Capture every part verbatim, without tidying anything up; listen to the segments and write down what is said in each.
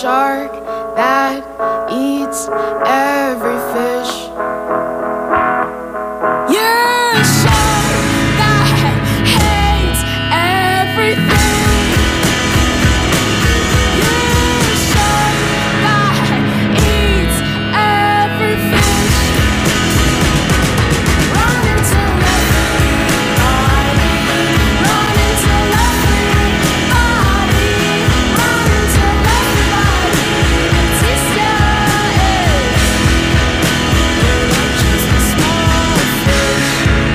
shark that eats every fish. You're a shark that hates everything. You're a shark that eats every fish. Run into nothing, body. Run into nothing, body. Run into nothing, body. Batista is. You're not just a small fish.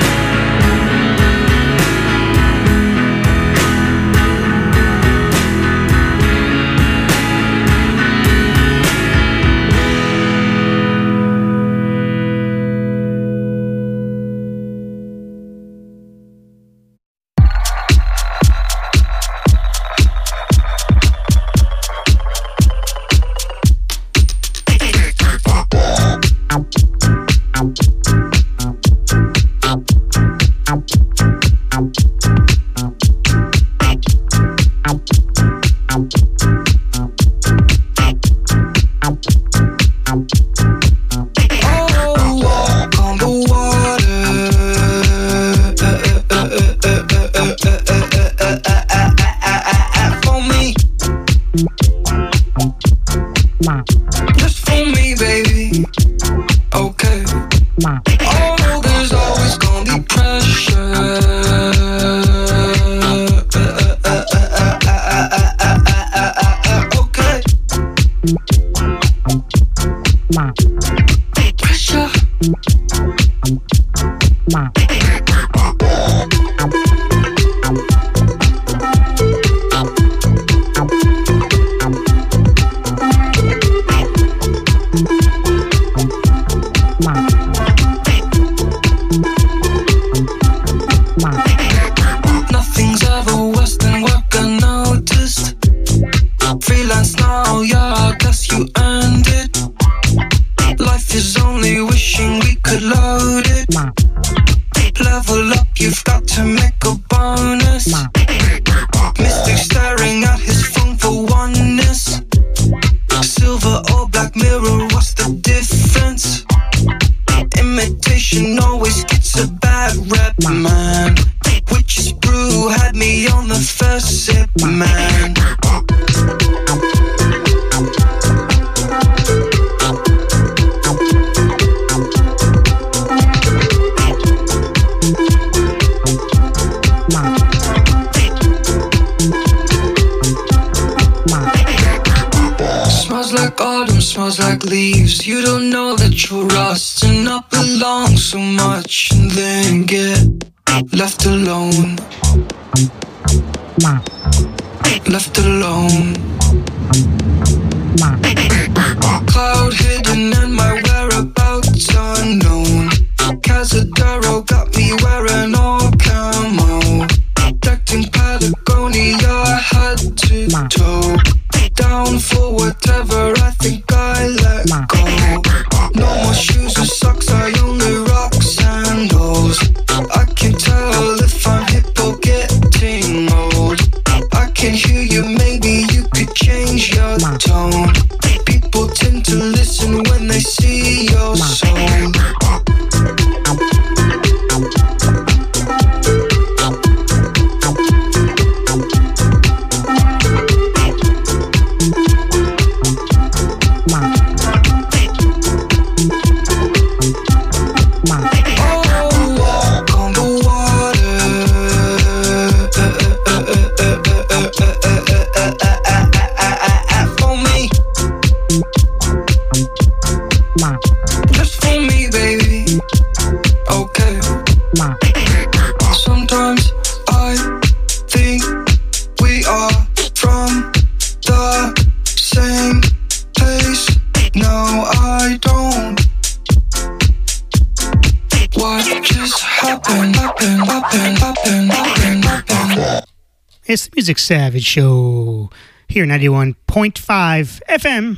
It's the Music Savage Show here, ninety-one point five F M,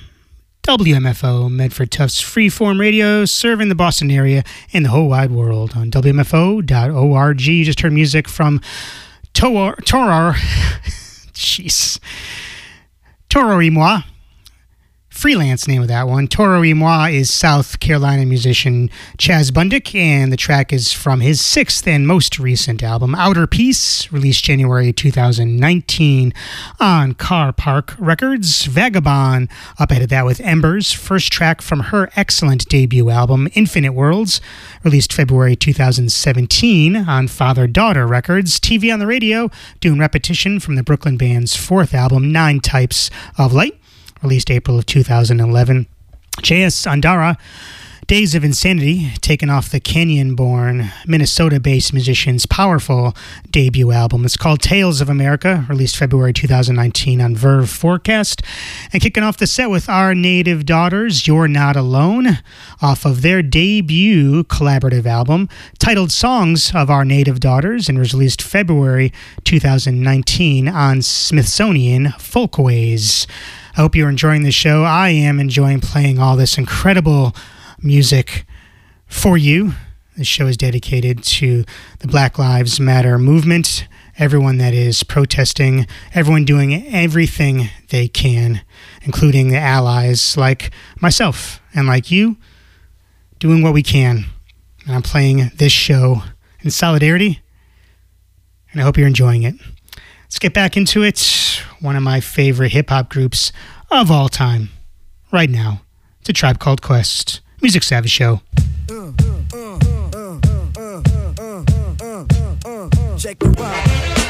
W M F O, Medford Tufts Freeform Radio, serving the Boston area and the whole wide world on W M F O dot org. You just heard music from Torar, Torar, jeez, Toro et moi, freelance name of that one. Toro y Moi is South Carolina musician Chaz Bundick, and the track is from his sixth and most recent album, Outer Peace, released January two thousand nineteen on Car Park Records. Vagabond up ahead of that with Embers, first track from her excellent debut album, Infinite Worlds, released February two thousand seventeen on Father Daughter Records. T V on the Radio, doing Repetition from the Brooklyn band's fourth album, Nine Types of Light, released April of two thousand eleven. J S Andara, Days of Insanity, taken off the Canyon-born, Minnesota-based musician's powerful debut album. It's called Tales of America, released February two thousand nineteen on Verve Forecast. And kicking off the set with Our Native Daughters, You're Not Alone, off of their debut collaborative album, titled Songs of Our Native Daughters, and was released February two thousand nineteen on Smithsonian Folkways. I hope you're enjoying the show. I am enjoying playing all this incredible music for you. This show is dedicated to the Black Lives Matter movement, everyone that is protesting, everyone doing everything they can, including the allies like myself and like you, doing what we can. And I'm playing this show in solidarity, and I hope you're enjoying it. Let's get back into it. One of my favorite hip-hop groups of all time right now. It's A Tribe Called Quest. Music Savvy Show. Check the vibe.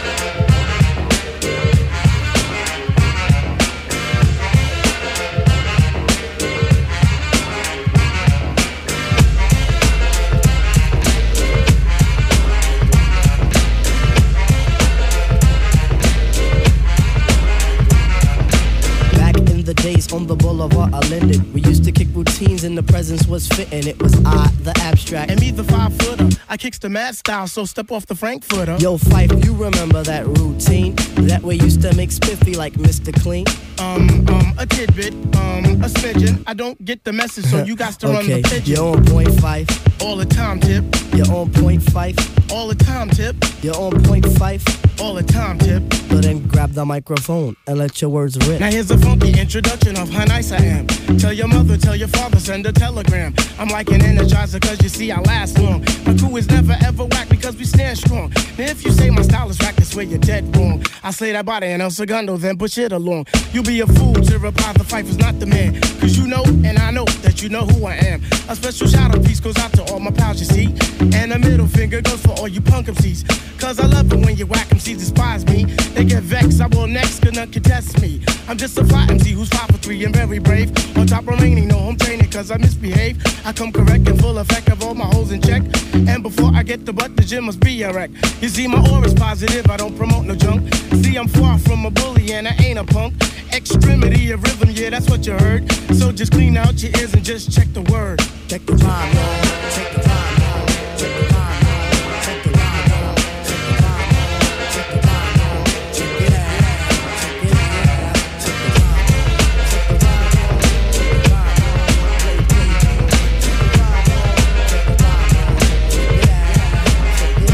Days on the boulevard of Linden. We used to kick routines and the presence was fitting. It was I, the abstract. And me, the five footer. I kicks the mad style, so step off the Frankfurter. Yo, Fife, you remember that routine? That way used to make spiffy like Mister Clean. Um, um, a tidbit, um, a smidgen. I don't get the message, so you got to okay. run the pigeon. You're on point five. All the time, tip. You're on point five. All the time, tip. You're on point five. All the time, tip. So then grab the microphone and let your words rip. Now here's a funky introduction of how nice I am. Tell your mother, tell your father, send a telegram. I'm like an energizer cause you see I last long. My crew is never ever whack because we stand strong. Now if you say my style is whack, that's where you're dead wrong. I slay that body and El Segundo, then push it along. You'll be a fool to reply the fight was not the man. Cause you know and I know that you know who I am. A special shout out piece goes out to all my pals you see. And a middle finger goes for all you punk M Cs. Cause I love it when you whack M Cs despise me. They get vexed, I will next, cause none contest me. I'm just a fly M C who's five for three and very brave. On top remaining, no home training cause I misbehave. I come correct and full effect of all my holes in check. And before I get the butt, the gym must be a wreck. You see my aura's positive, I don't promote no junk. See I'm far from a bully and I ain't a punk. Extremity of rhythm, yeah that's what you heard. So just clean out your ears and just check the word. Check the time, y'all. Check the time, y'all. Check the time, y'all. Check the time, y'all. Check the time, y'all. Check the time, y'all. Check it out. Check it out. Check the time, y'all. Check the time, y'all. Check the time, y'all. Play, play, play. Check the time, y'all. Check the time, y'all. Check it out. Check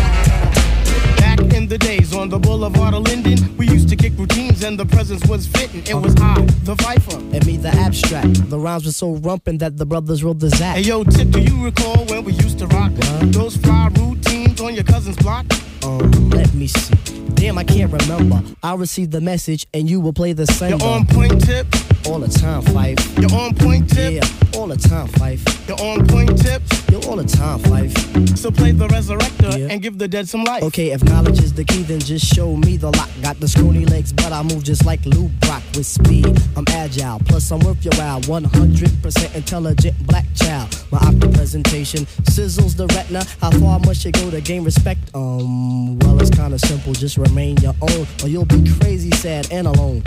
it out. Back in the days on the boulevard of Linden, we used to kick routines and the presence was fitting. It was I, the Viper. And me, the abstract. The rhymes were so rumpin' that the brothers rolled the Zach. Hey yo, Tip, do you recall when we used to rock What? those fly routines on your cousin's block? Um, let me see. Damn, I can't remember. I'll receive the message and you will play the sender. You're on point, Tip. All the time, Fife. You're on point, Tip. Yeah, all the time, Fife. You're on point, Tip. You're all the time, Fife. So play the resurrector Yeah. and give the dead some life. Okay, if knowledge is the key, then just show me the lock. Got the scrawny legs, but I move just like Lou Brock with speed. I'm agile, plus I'm worth your while. one hundred percent intelligent black child. My octa presentation sizzles the retina. How far must you go to gain respect? Um, well, it's kinda simple. Just remain your own, or you'll be crazy, sad, and alone.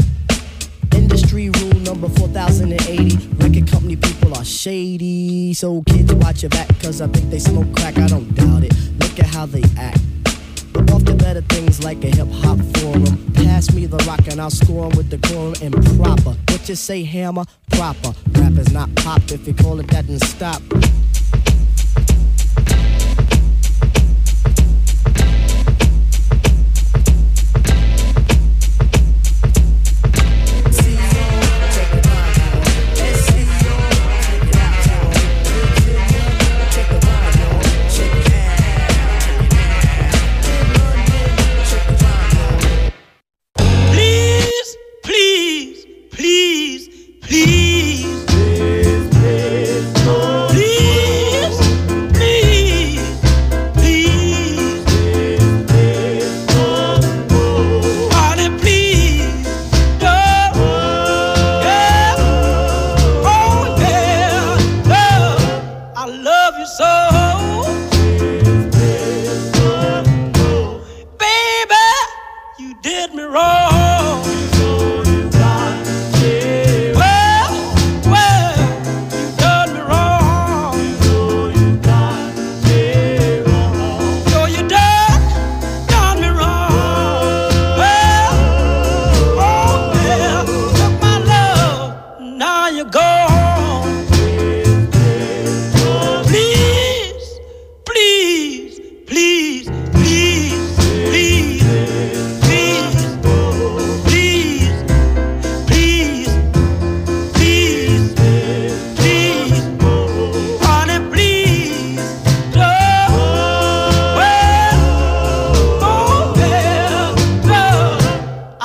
Industry rule number four thousand eighty. Record company people are shady. So kids watch your back, cause I think they smoke crack. I don't doubt it. Look at how they act. But off the better things like a hip-hop forum. Pass me the rock and I'll score 'em with the quorum and proper. What you say, hammer? Proper. Rap is not pop. If you call it that, then stop. S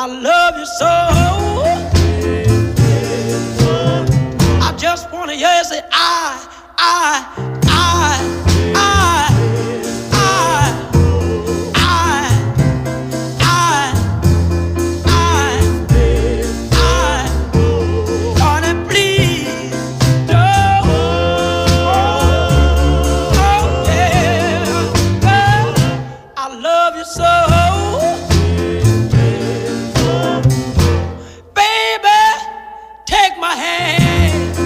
I love you so. I just wanna hear you say I, I, I, I, I, I, I, I, I. Darling, please don't. Oh yeah, girl, I love you so. Take my hand.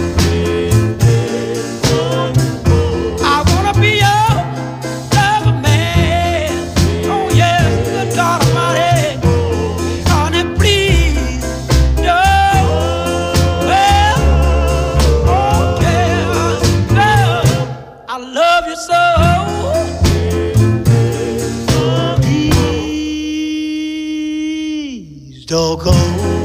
I wanna be your lover man. Oh yes, good God Almighty. Honey, please don't. Well, oh yeah, girl, I love you so. Please don't go.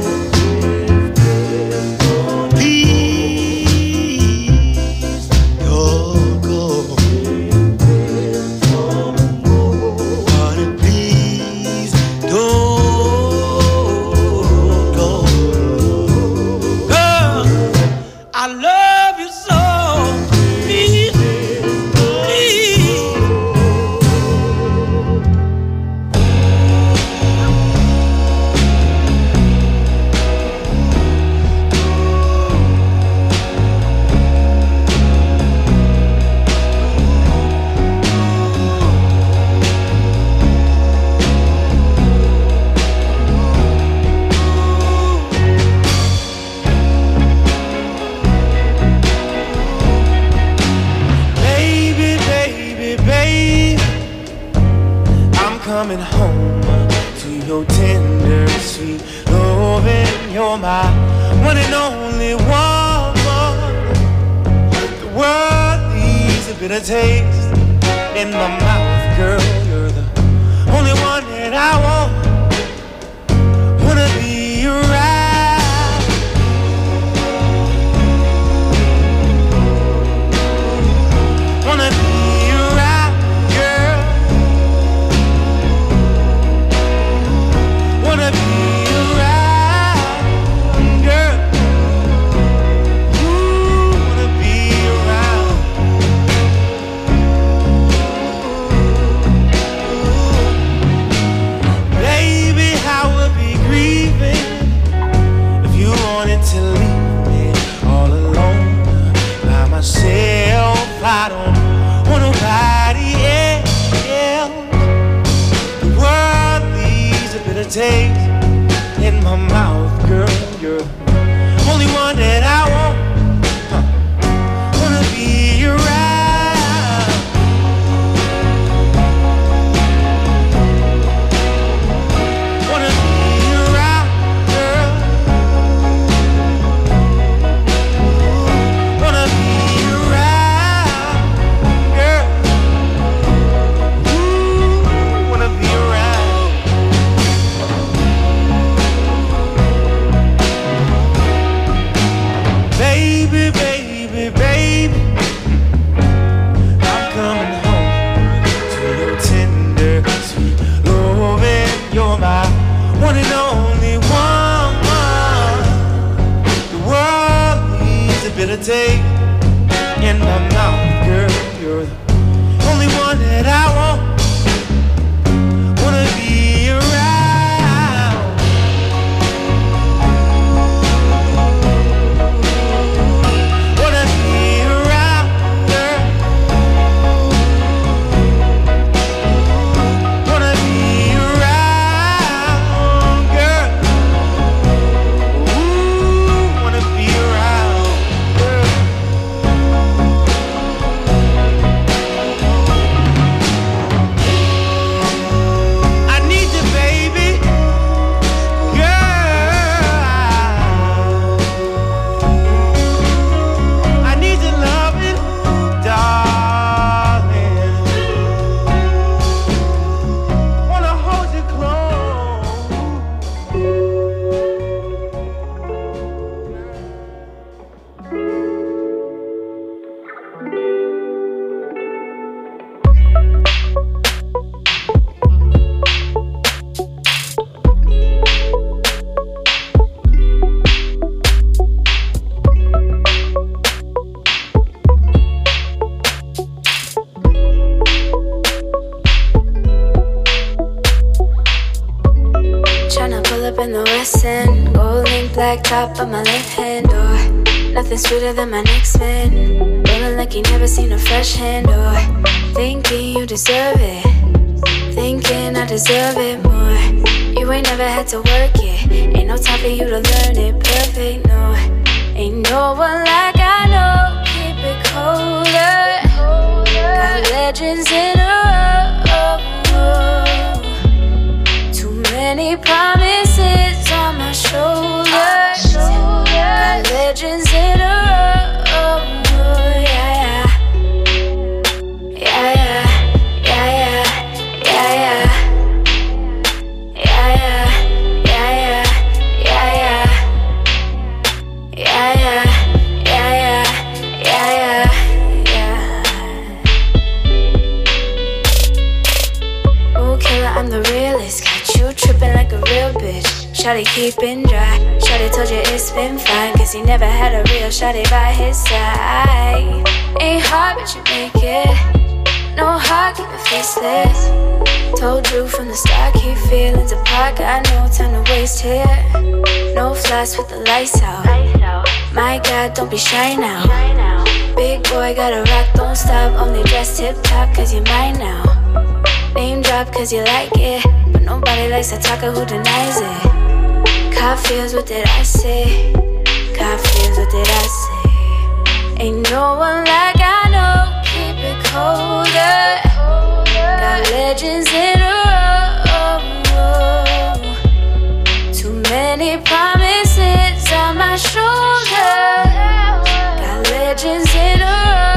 Coming home to your tender, sweet loving. You're my one and only woman. The world leaves a bitter taste in my mouth, girl. You're the only one that I want. Wanna be around. Wanna be around, girl. Wanna be around, girl. Ooh, wanna be around. sin. Gold link, black top on my left hand, or nothing sweeter than my next man. Rolling like you never seen a fresh hand, or thinking you deserve it, thinking I deserve it more. You ain't never had to work it, ain't no time for you to learn it perfect, no. Ain't no one like I know, keep it colder. Got legends in a row. Too many promises on my shoulders. Got legends in a row. Yeah, yeah, yeah, yeah, yeah, yeah, yeah. I'm the realest, got you tripping like a real bitch. Shawty keeping dry, Shawty told you it's been fine, cause he never had a real Shawty by his side. Ain't hard but you make it, no heart, keep it faceless. Told you from the start, keep feelings apart, got no time to waste here. No flies with the lights out, my God, don't be shy now. Big boy, gotta rock, don't stop, only dress tip top, cause you're mine now. Name drop cause you like it, but nobody likes a talker who denies it. Cop feels, what did I say? Cop feels, what did I say? Ain't no one like I know, keep it colder. Got legends in a row. Too many promises on my shoulders. Got legends in a row.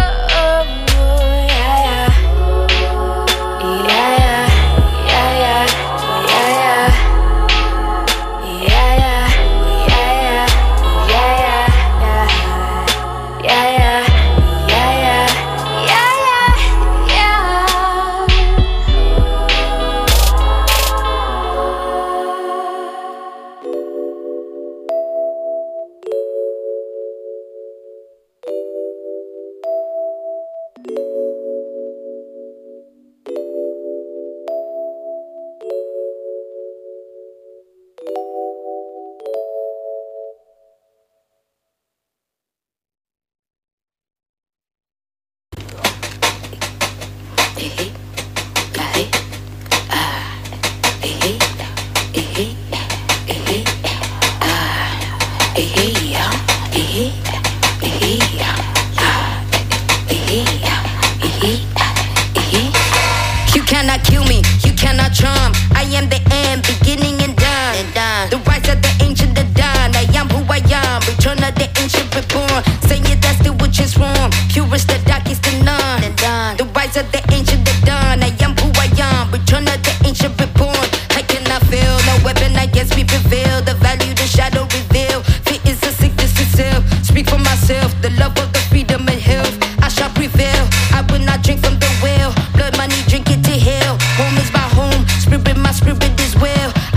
You cannot kill me, you cannot charm. I am the end, beginning and done. The rise of the ancient, the dawn. I am who I am, return of the ancient reborn. Say it, that's the which is wrong. Purest, the darkest, the none. The rise of the ancient, the dawn. I am who I am, return of the ancient reborn. I cannot feel, no weapon against me prevail. The value, the shadow reveal. Fear is a sickness itself. Speak for myself, the love of the freedom and health. I shall prevail, I will not drink from the well. Blood money, drink it to hell. Home is my home, spirit my spirit is well.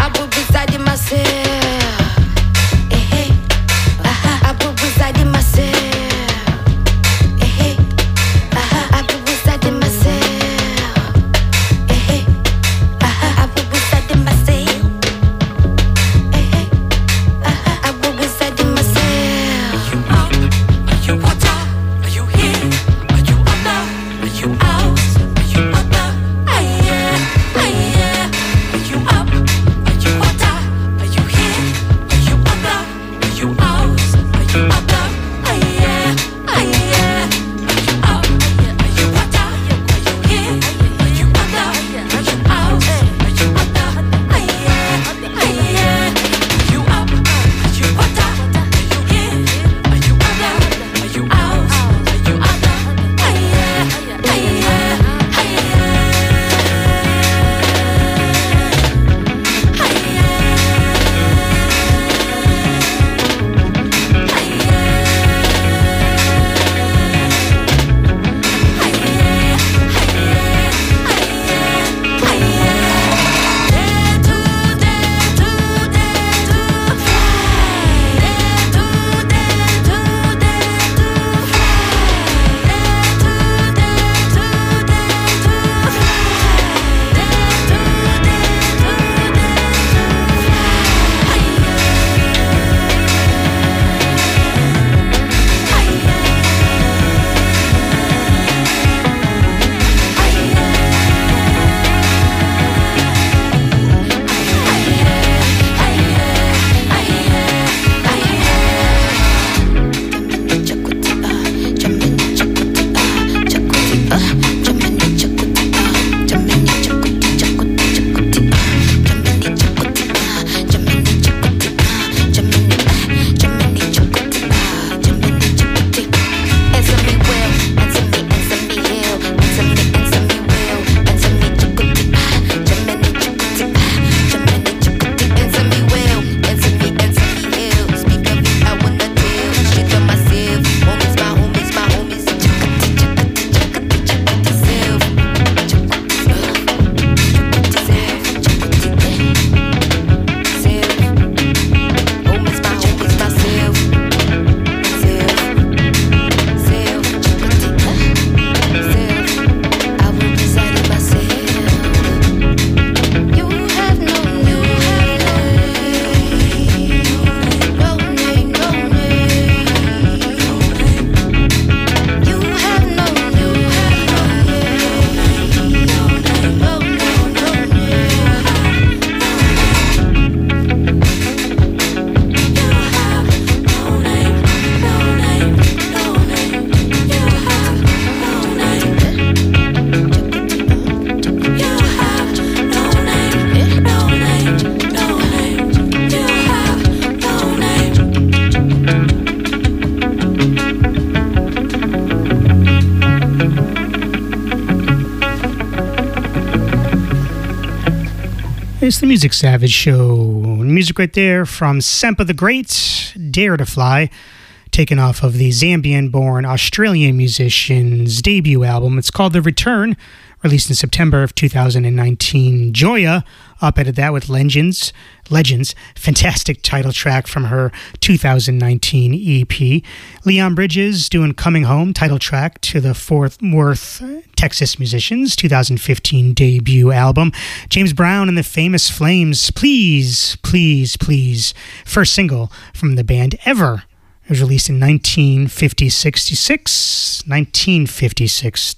the Music Savage Show. Music right there from Sempa the Great, Dare to Fly, taken off of the Zambian-born Australian musician's debut album. It's called The Return, released in September of two thousand nineteen. Joya updated that with Legends, Legends, fantastic title track from her two thousand nineteen E P. Leon Bridges doing Coming Home, title track to the Fort Worth, Texas Musicians, two thousand fifteen debut album. James Brown and the Famous Flames, Please, Please, Please, first single from the band ever. It was released in nineteen fifty-six. nineteen fifty-six.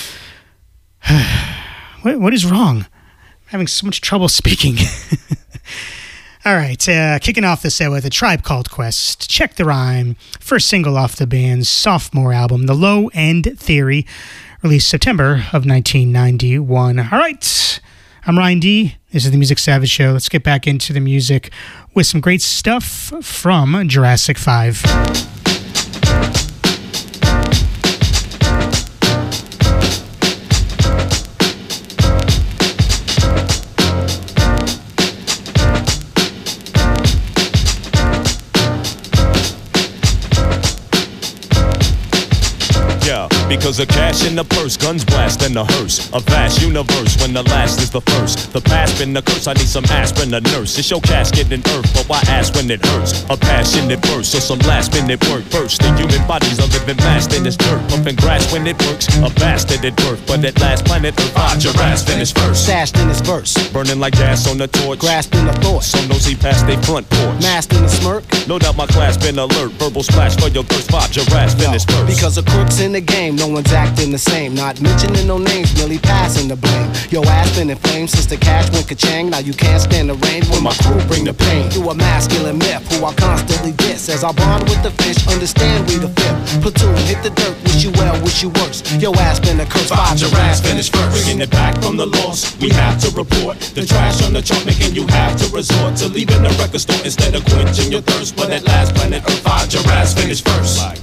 what, what is wrong? I'm having so much trouble speaking. All right, uh, kicking off the set with A Tribe Called Quest. Check the Rhyme, first single off the band's sophomore album, The Low End Theory, released September of nineteen ninety-one. All right, I'm Ryan D. This is the Music Savage Show. Let's get back into the music with some great stuff from Jurassic five. Because of cash in the purse, guns blast in the hearse. A vast universe when the last is the first. The past been the curse, I need some aspirin, a nurse. It's your casket in earth, but why ask when it hurts? A passionate verse or some last minute work first. The human body's a living mast in this dirt. Pumping grass when it works, a bastard at birth. But at last planet Earth, ah, giraffes finished first. Stashed in his verse, burning like gas on the torch. Grasping the thought, so nosy past they front porch. Masked in the smirk, no doubt my class been alert. Verbal splash for your thirst, five giraffes finished first. Because of crooks in the game, no one's acting the same. Not mentioning no names, merely passing the blame. Yo ass been in flames since the cash went ka-chang. Now you can't stand the rain when my crew bring the pain. You a masculine myth who I constantly diss. As I bond with the fish, understand we the fifth. Platoon, hit the dirt, wish you well, wish you worse. Yo ass been a curse, five giraffes finished first. Bringing it back from the loss, we have to report the trash on the chart, making you have to resort to leaving the record store instead of quenching your thirst. But at last, planet Earth, five giraffes finished first. Like,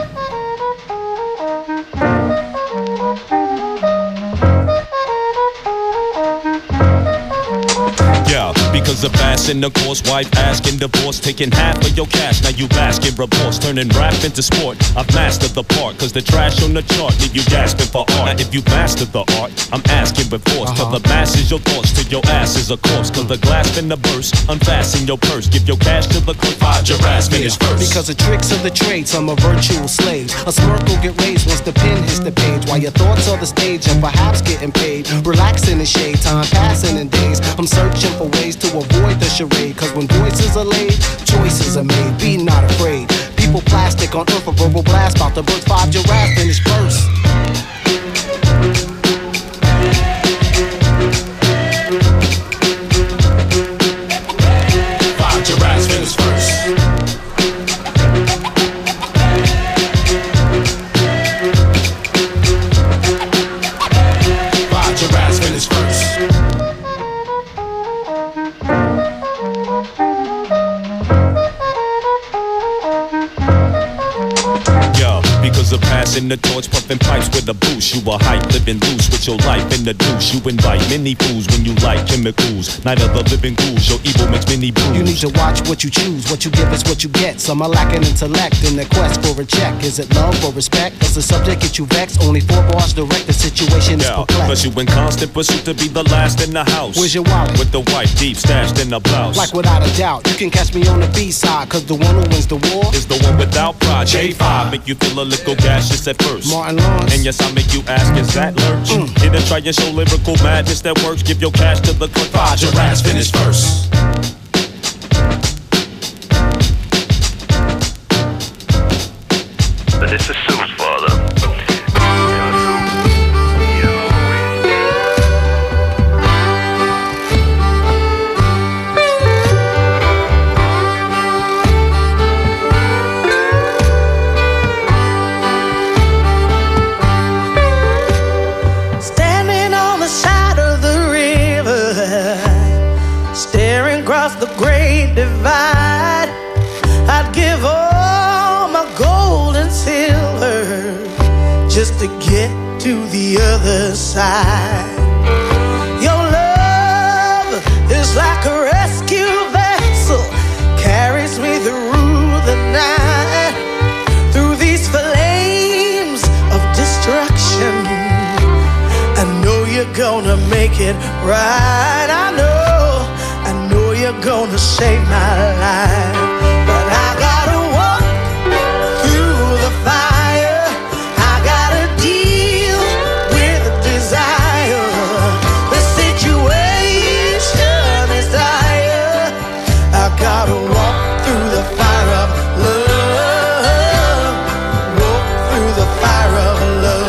because of bass in the course, wife asking divorce, taking half of your cash, now you bask in remorse, turning rap into sport. I've mastered the part, cause the trash on the chart leave you gasping for art. Now if you mastered the art, I'm asking with force, uh-huh. Tell the masses your thoughts, till your ass is a corpse. Cause the glass in the burst, unfasten your purse, give your cash to the cook, five giraffes finish first. Because of tricks of the trade, some are virtual slaves. A smirk will get raised once the pen hits the page, while your thoughts are the stage and perhaps getting paid. Relaxing in shade, time passing in days. I'm searching for ways to avoid the charade, cause when voices are laid, choices are made. Be not afraid. People plastic on earth, a verbal blast about to birth five giraffes finish first. Five giraffes finish first. Five giraffes finish first. Because of passing the torch, puffing pipes with a boost. You a hype, living loose with your life in the douche. You invite many fools when you like chemicals. Night of the living ghouls, your evil makes many brews. You need to watch what you choose, what you give is what you get. Some are lacking intellect in their quest for a check. Is it love or respect? Does the subject get you vexed? Only four bars direct, the situation is yeah, perplexed. Plus you in constant pursuit to be the last in the house. Where's your wallet? With the white deep stashed in the blouse. Like without a doubt, you can catch me on the B-side, cause the one who wins the war is the one without pride. J five make you feel a little gaseous at first. Martin Lawrence. And yes, I make you ask, is that lurch? Mm. Here to try and show lyrical madness that works. Give your cash to the cook. Five giraffes finish first. But this is Sue's father. The great divide, I'd give all my gold and silver just to get to the other side. Your love is like gonna make it right. I know, I know you're gonna save my life. But I gotta walk through the fire. I gotta deal with desire. The situation is dire. I gotta walk through the fire of love. Walk through the fire of love.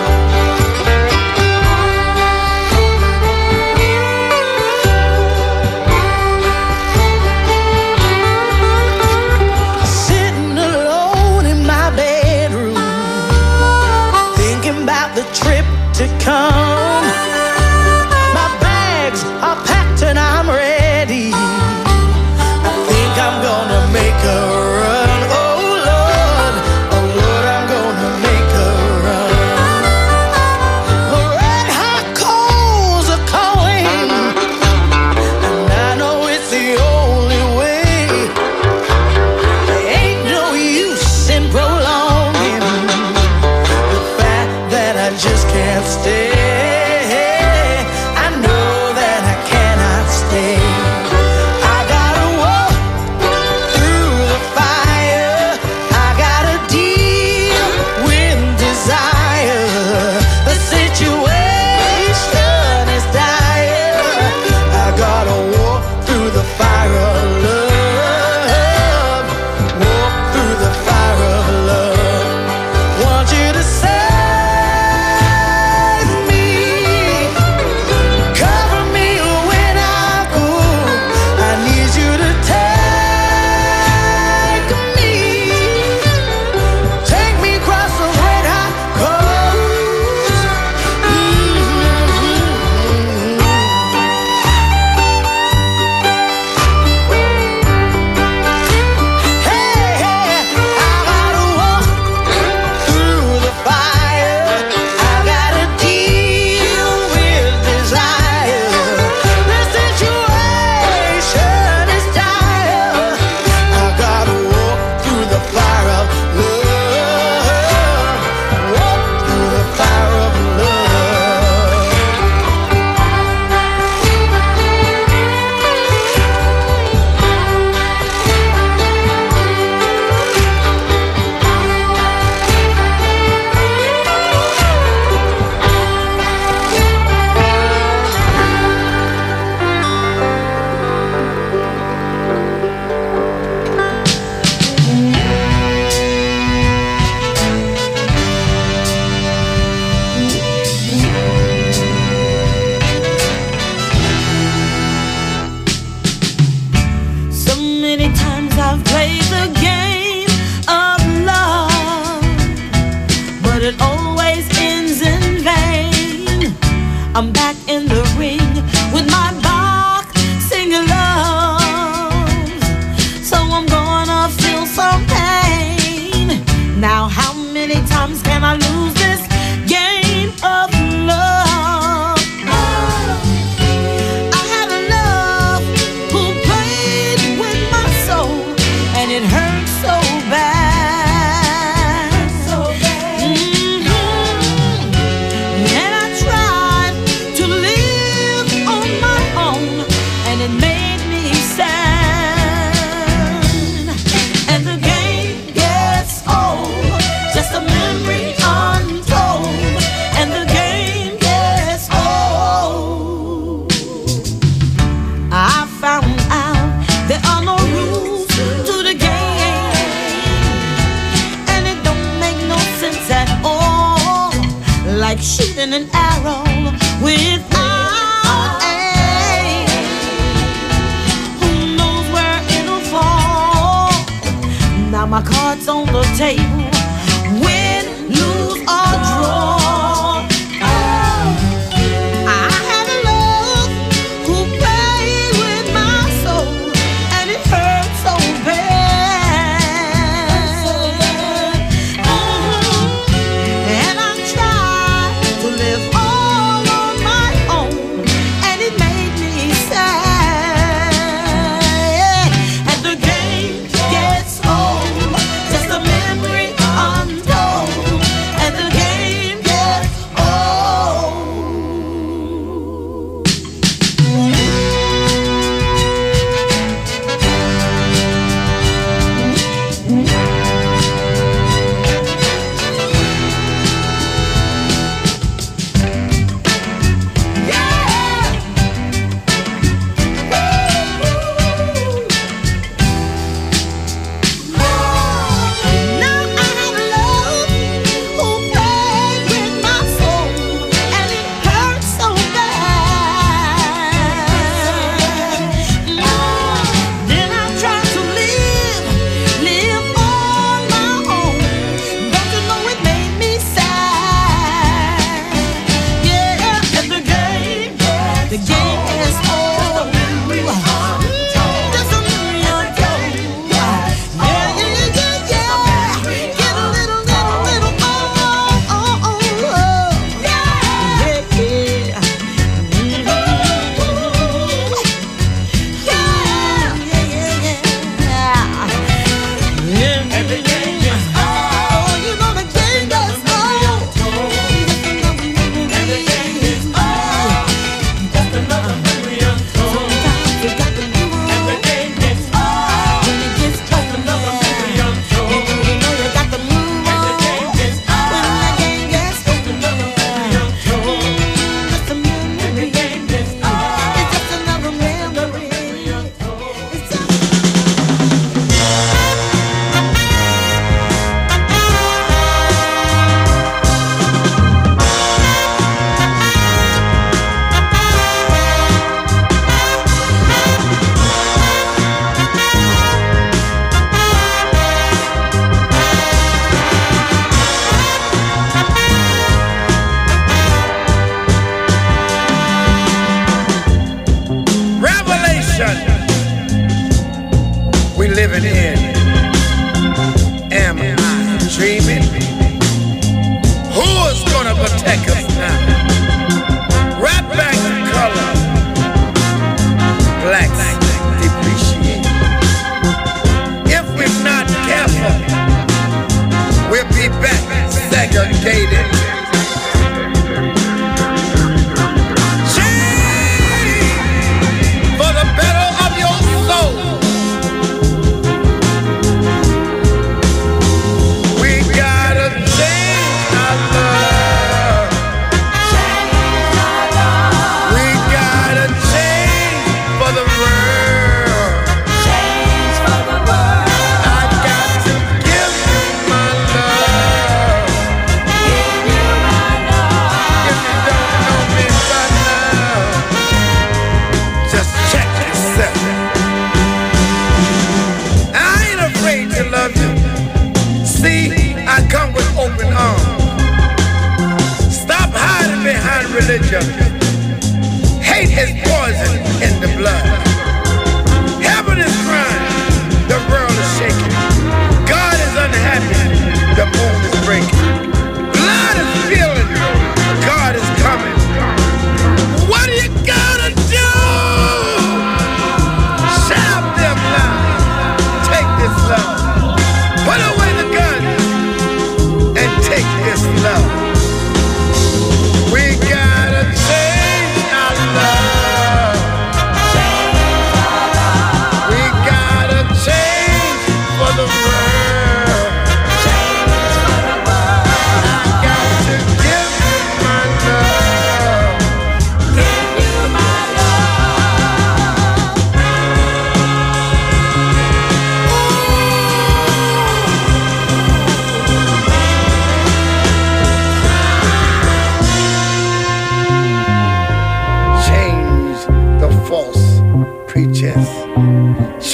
Come. My bags are packed and I'm ready. I think I'm gonna make a run. Oh Lord, oh Lord, I'm gonna make a run. The red hot coals are calling, and I know it's the only way. There ain't no use in prolonging the fact that I just can't stay. I know that I cannot stay. I gotta walk through the fire. I gotta deal with desire. The situation is dire. I gotta walk through the fire of love. Walk through the fire of love. Want you to say I'm back in the ring with my boxing gloves. So I'm gonna feel some pain. Now how many times can I lose this game of love? I had a love who played with my soul, and it hurt so bad. So bad. Mm-hmm. And I tried to live on my own, and it made me sad. And the game gets old, just a memory untold. And the game gets old. I found out there are no rules to the game, and it don't make no sense at all. Like shooting an arrow without aim. Who knows where it'll fall? Now my cards on the table, win, lose or draw. I had a love who played with my soul, and it hurt so bad. Mhm. And I tried to live all on my own, and it made me sad. And the game gets old, just a memory untold.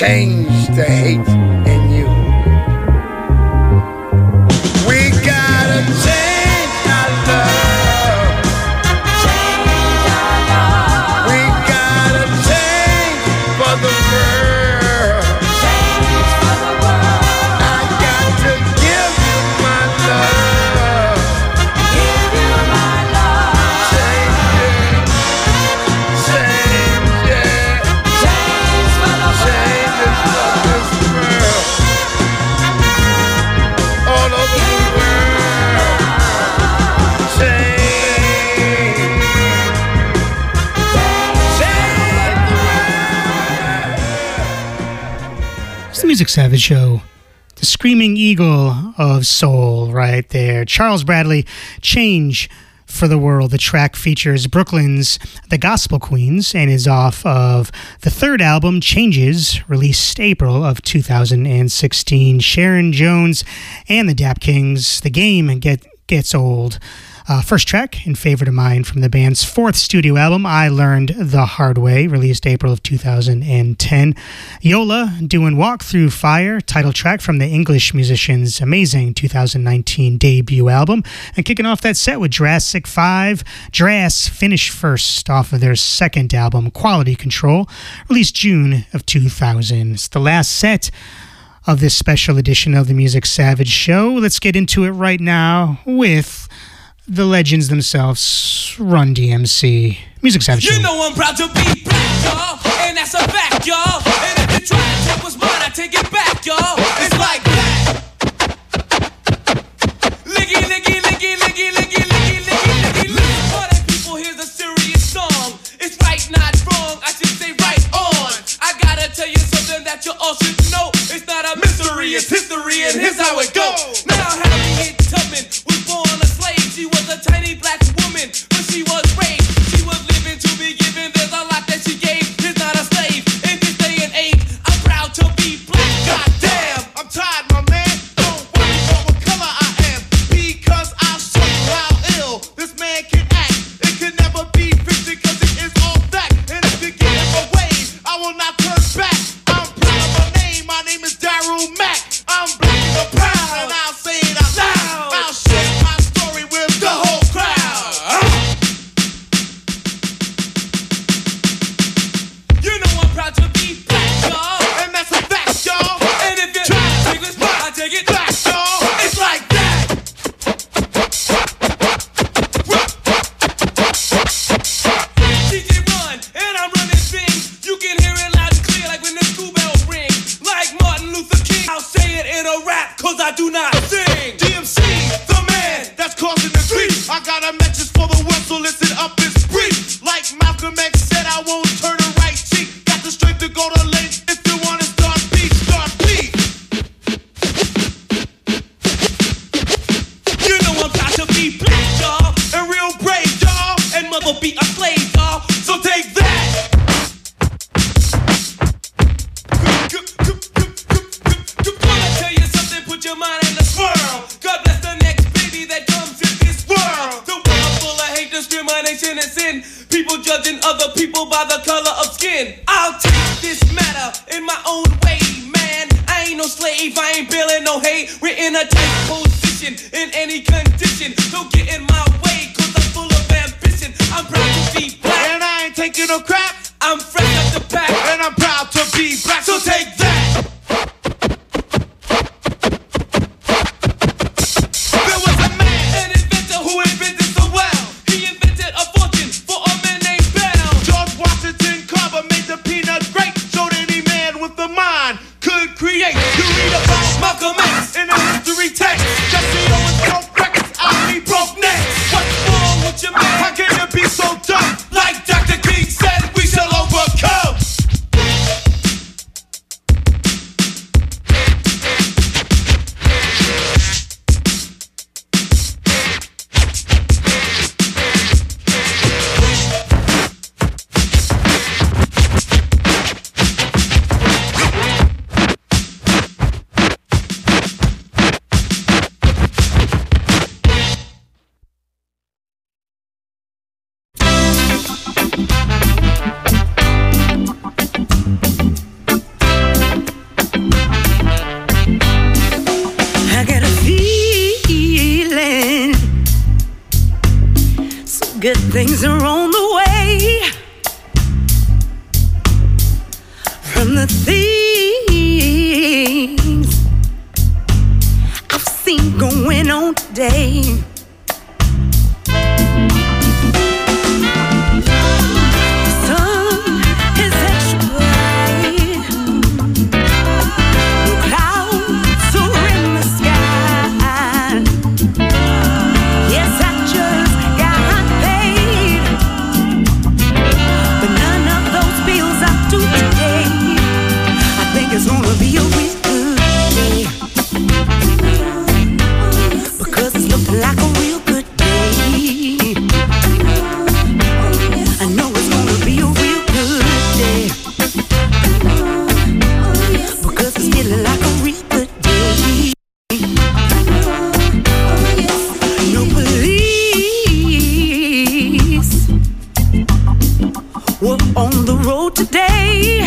change the hate in you. We gotta change our love. Change our love. We gotta change for the world. Change for the world. I got to give you my love. Give you my love. Change it. Change it. Change for the world. Change it for this world. All over the world. Change. Change the world. It's the Music Savage Show. The screaming eagle of soul right there. Charles Bradley, Change for the World. The track features Brooklyn's The Gospel Queens and is off of the third album, Changes, released April of two thousand sixteen. Sharon Jones and the Dap Kings, The Game Get, Gets Old. Uh, first track and favorite of mine from the band's fourth studio album, I Learned the Hard Way, released April of two thousand ten. Yola doing Walk Through Fire, title track from the English musician's amazing two thousand nineteen debut album. And kicking off that set with Jurassic five, Drass finished first off of their second album, Quality Control, released June of two thousand. It's the last set of this special edition of the Music Savage Show. Let's get into it right now with the legends themselves, Run D M C. Music Savage Show. You know I'm proud to be black, y'all, and that's a fact, y'all. And if you try to take what's mine, I take it back, y'all. It's like that. Liggy, liggy, liggy, liggy, liggy, liggy, liggy, liggy. For the people, here's a serious song. It's right, not wrong. I should say right on. I gotta tell you something that you all should know. It's not a mystery, it's history, and here's how it goes. Now Harriet Tubman was born a slave. She was a tiny black woman, but she was raped. She was living to be given. There's a lot that she gave. Is not a slave in this day and age. I'm proud to be black. Goddamn, I'm tired, my man. Don't worry about what color I am, because I'll show you how ill this man can act. It can never be fixed because it is all fact. And if you get in my way, I will not turn back. I'm proud of my name. My name is Daryl Mack. I'm black and proud, and I'll say it out loud. I'll share my story with the whole crowd. You know I'm proud to be black, y'all, and that's a fact, y'all. And if you try to take this back, I take it back, y'all. It's like that. D J Run, and I'm running things. You can hear it loud and clear, like when the school bell rings. Like Martin Luther King, I'll say it in a rap, cause I do not sing. D M C, the man that's causing the grief. I got a message for the world, so listen up, it's brief. Like Malcolm X said, I won't turn a right cheek. Got the strength to go to length. If you wanna start beef, start beef. You know I'm proud to be black, y'all, and real brave, y'all, and mother be a slave, y'all. So take that. Gonna tell you something, put your mind in the swirl. God bless the next baby that comes in this world. The world full of hate, discrimination, and sin. People judging other people by the color of skin. I'll take this matter in my own way, man. I ain't no slave, I ain't bailing no hate. We're in a tight position, in any condition. Don't get in my way, cause I'm full of ambition. I'm proud to be black, and I ain't taking no crap. I'm fresh out the pack, and I'm proud to be black. So take that. There was a man, an inventor who invented so well. He invented a fortune for a man named Bell. George Washington Carver made the peanut great. Showed any man with a mind could create. You read about Malcolm X in a history text. Jesse Owens broke records, I'll be broke next. What's wrong with your man? How can you be so dumb? Like Doctor King said, we shall overcome. good things are on the way. From the things I've seen going on today. It's gonna be a real good day, because it's looking like a real good day. I know it's gonna be a real good day, because it's feeling like a real good day. No police were on the road today,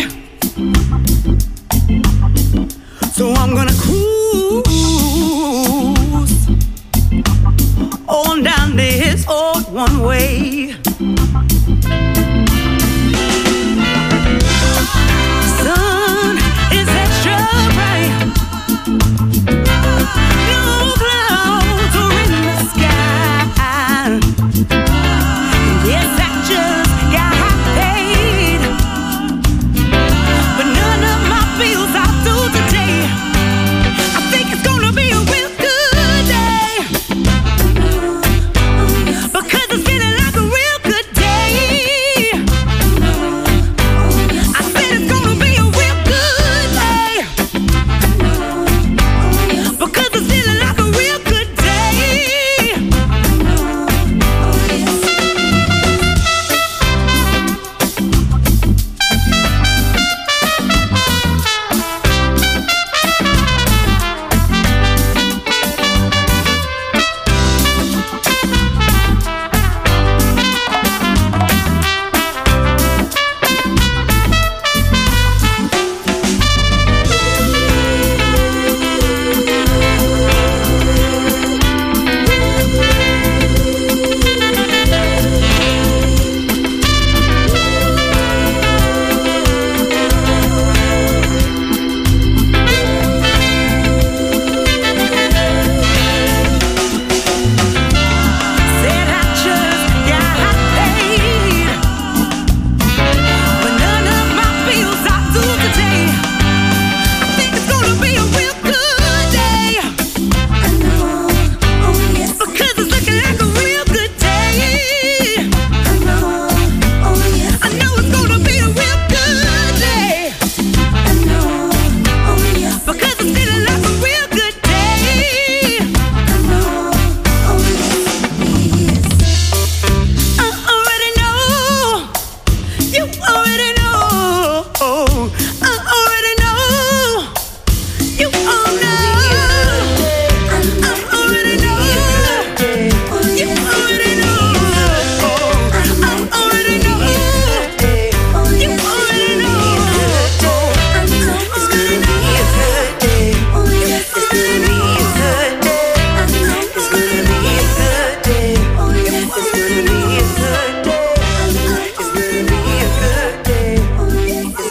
so I'm gonna cruise on down this old one way. Sun is extra bright, no clouds are in the sky. Yes, I just got paid, but none of my bills are due today. I think it's gonna be a real good day, because it's feeling like a real good day. I said it's gonna be a real good day, because it's feeling like a real good day. Said I just got paid, but none of my bills are due today. I think it's gonna be a real good day, because it's looking like a real good day. I know it's gonna be a real good day, because it's feeling like a real good day. I already know, you already know, I already know, you all know, I already know, you already know, I already know, you already know. It's gonna be a good day, it's gonna be a good day, it's gonna be a good day, it's gonna be a good day, it's gonna be a good day, it's gonna be a good day, it's gonna be a good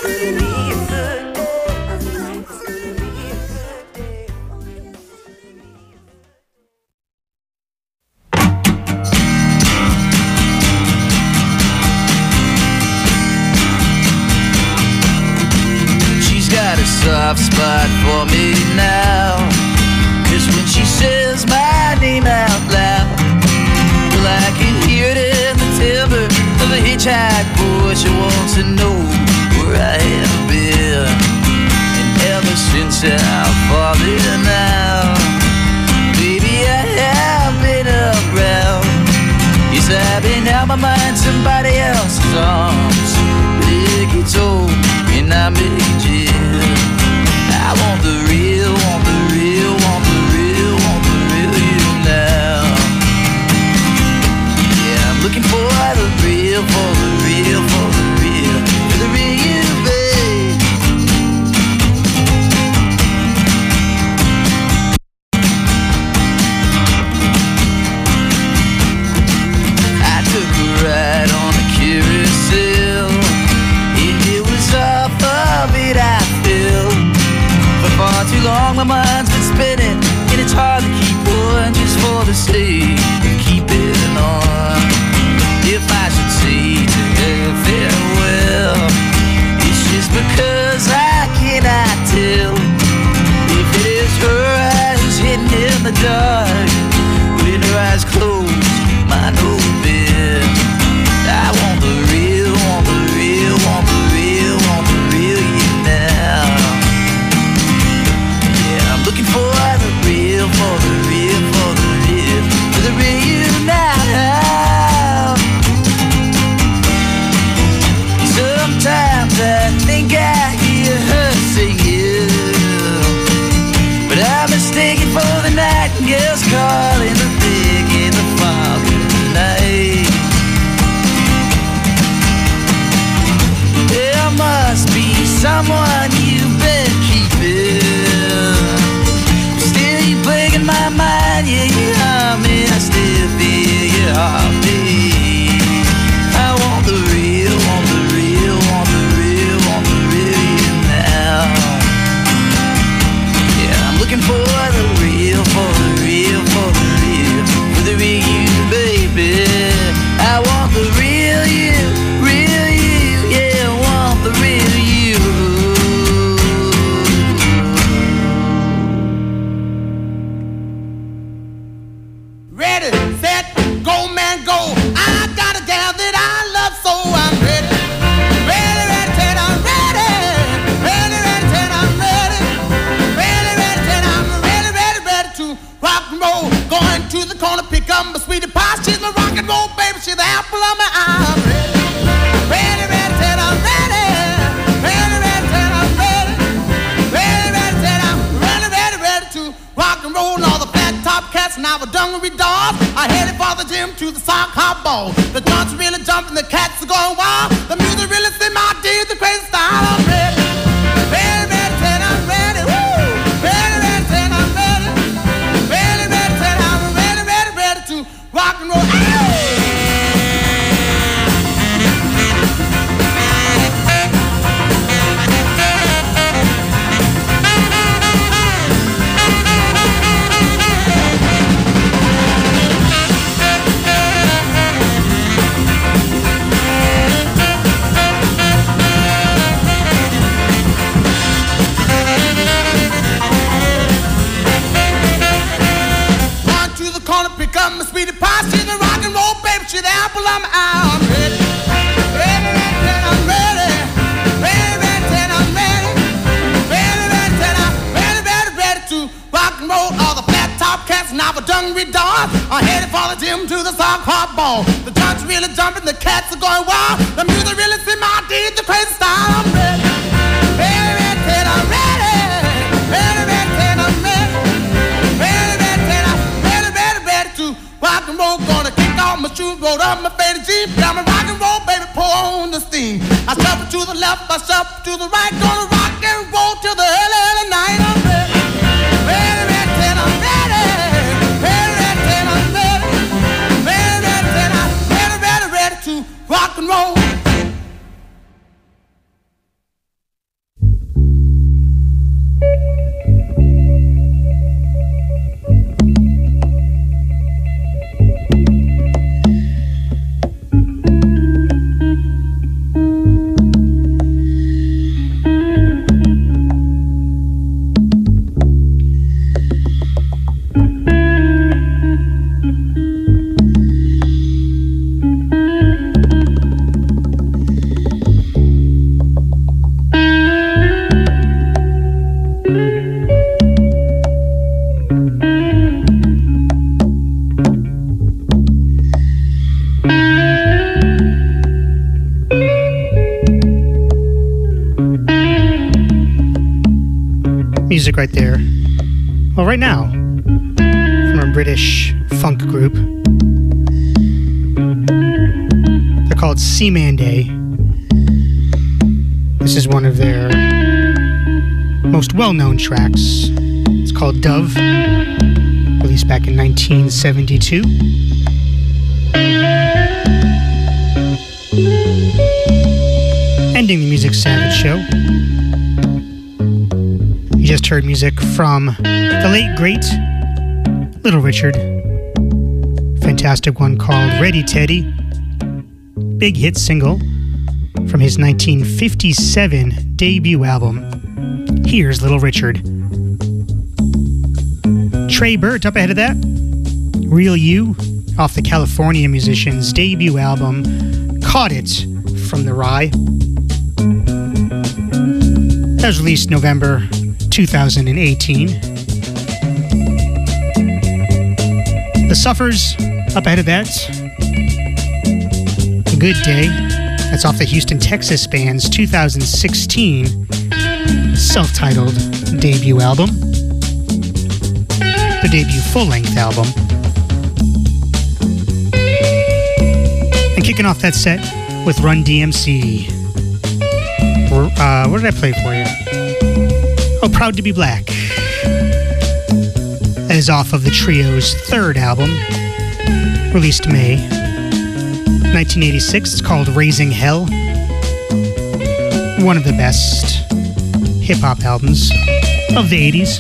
She's got a soft spot for me now, 'cause when she says my name out loud, well, I can hear it in the timbre of a hitchhike voice. She wants to know where I have been, and ever since I've fallen out, baby, I have been around. Yes, I've been out my mind, somebody else's arms. Big it's old, and I'm aging. I want the real, want the real, want the real, want the real you now. Yeah, I'm looking for the real, for the real, for the real, for the real you, babe. I took a long, my mind's been spinning, and it's hard to keep one just for the sake of keeping on. If I should say to her farewell, it's just because I cannot tell if it is her eyes hidden in the dark. When her eyes close, mine open. I want the real, want the real, want the real, want the real you now. Yeah, I'm looking for the real, for the real, for the real, for the real you now. Sometimes I think I hear her singing, but I'm mistaken for the nightingales calling the big in the fog of the night. There must be someone you've been keeping. Still you plague in my mind, yeah, you harm me. I still feel you harm me. I want the real, want the real, want the real, want the real you now. Yeah, I'm looking for the real, for the real, for the real, for the real you, baby. I want the real you, real you, yeah, I want the real you. Ready, set, go, man, go. I got a gal that I love, so I'm ready. Ready, ready, set, I'm ready. Ready, ready, set, I'm ready. Ready, ready, set, I'm ready, ready, ready to rock and roll. Going to the corner, pick up my sweetie pie. She's my rock and roll baby, she's the apple of my eye. I'm ready. Ready, ready, set, I'm ready. Ready, ready, set, I'm ready. Ready, ready, set, I'm ready, ready, ready to rock and roll. All the flat top cats and our dungaree dogs are headed for the gym to the sock hop ball. The joints are really jumping, the cats are going wild. The music really in my D, the crazy style. I'm ready. Ready, ready, set, I'm ready. Woo! Ready, ready, set, I'm ready. Ready, ready, set, I'm ready, ready, ready to rock and roll. Pick up my sweetie pie, she's the rock and roll baby, she's the apple of my eye. I'm ready, ready, ready, I'm ready, ready, ready, I'm ready, ready, ready, I'm ready, ready, ready to rock and roll. All the flat top cats and our dungaree dogs are headed for the gym to the sock hop ball. The joints really jumping, the cats are going wild. The music really in my D, the crazy style. I'm ready, ready, ready, I'm ready, ready, ready, I'm ready, ready, ready, I'm ready, ready, ready to rock and roll. Gonna kick off my shoes, roll up my faded jeep. Got my rock and roll, baby, pour on the steam. I shuffle to the left, I shuffle to the right. Gonna rock and roll till the early, early night. I'm ready, ready, ready, I'm ready, ready, ready, I'm ready, ready, ready, I'm ready, ready, ready to rock and roll. Music right there. Well, right now, from a British funk group. They're called Seaman Day. This is one of their most well-known tracks. It's called Dove, released back in nineteen seventy-two. Ending the Music Savage show. You just heard music from the late, great Little Richard. Fantastic one called Ready Teddy. Big hit single from his nineteen fifty-seven debut album. Here's Little Richard. Trey Burt up ahead of that. Real You off the California Musicians' debut album, Caught It from the Rye. That was released November two thousand eighteen. The Suffers up ahead of that. A Good Day. That's off the Houston, Texas band's two thousand sixteen self-titled debut album. The debut full-length album. And kicking off that set with Run D M C. Uh, what did I play for you? Oh, Proud to Be Black. That is off of the trio's third album, released May nineteen eighty-six. It's called Raising Hell. One of the best hip-hop albums of the eighties.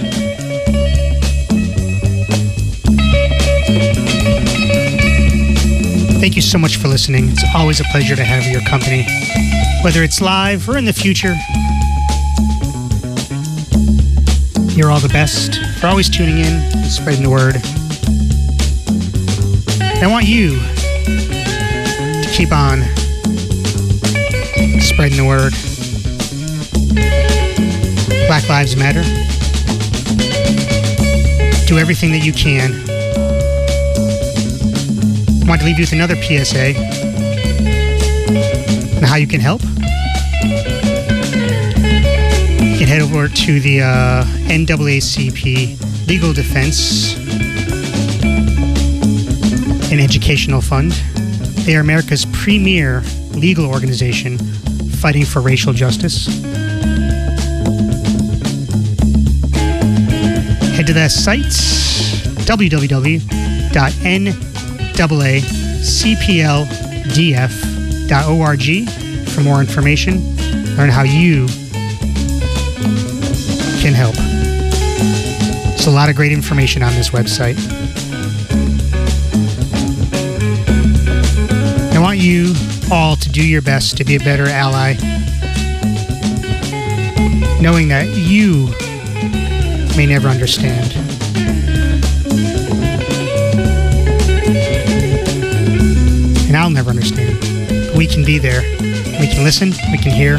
Thank you so much for listening. It's always a pleasure to have your company, whether it's live or in the future. You're all the best for always tuning in and spreading the word. I want you to keep on spreading the word. Black Lives Matter. Do everything that you can. I want to leave you with another P S A on how you can help. You can head over to the uh, N double A C P Legal Defense and Educational Fund. They are America's premier legal organization fighting for racial justice. Head to that site, w w w dot n double a c p l d f dot org, for more information. Learn how you can help. There's a lot of great information on this website. I want you all to do your best to be a better ally, knowing that you may never understand. And I'll never understand. But we can be there. We can listen. We can hear.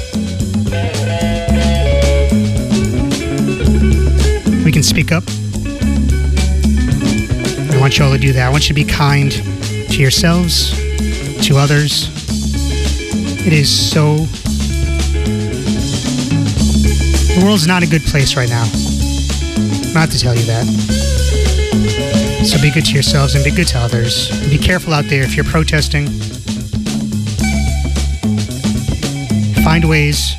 We can speak up. I want you all to do that. I want you to be kind to yourselves, to others. It is so... The world's not a good place right now. Not to tell you that. So be good to yourselves and be good to others. And be careful out there if you're protesting. Find ways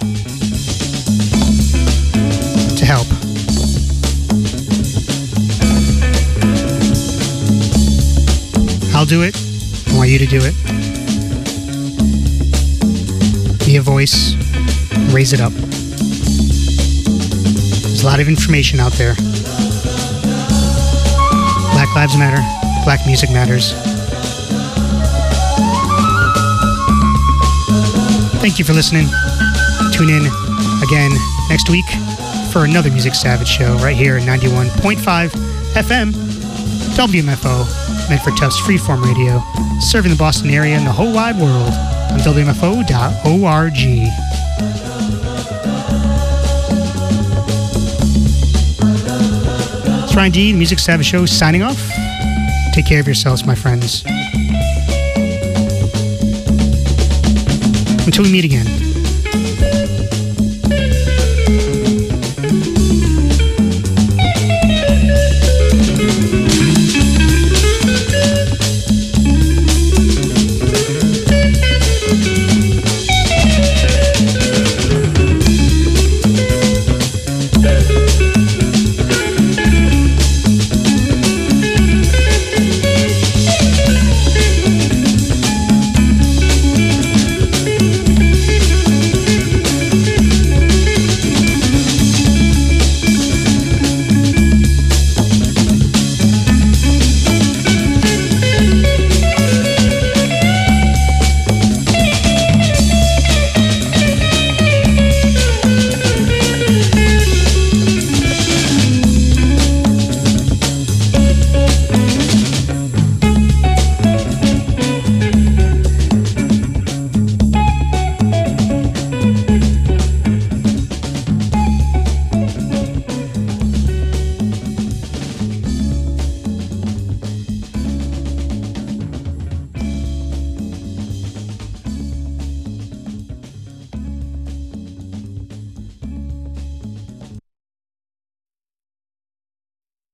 to help. I'll do it. I want you to do it. Be a voice. Raise it up. There's a lot of information out there. Black Lives Matter. Black music matters. Thank you for listening. Tune in again next week for another Music Savage show right here at ninety-one point five F M W M F O, Medford Tufts Freeform Radio, serving the Boston area and the whole wide world on w m f o dot org. It's Ryan D, the Music Savage Show, signing off. Take care of yourselves, my friends. Until we meet again.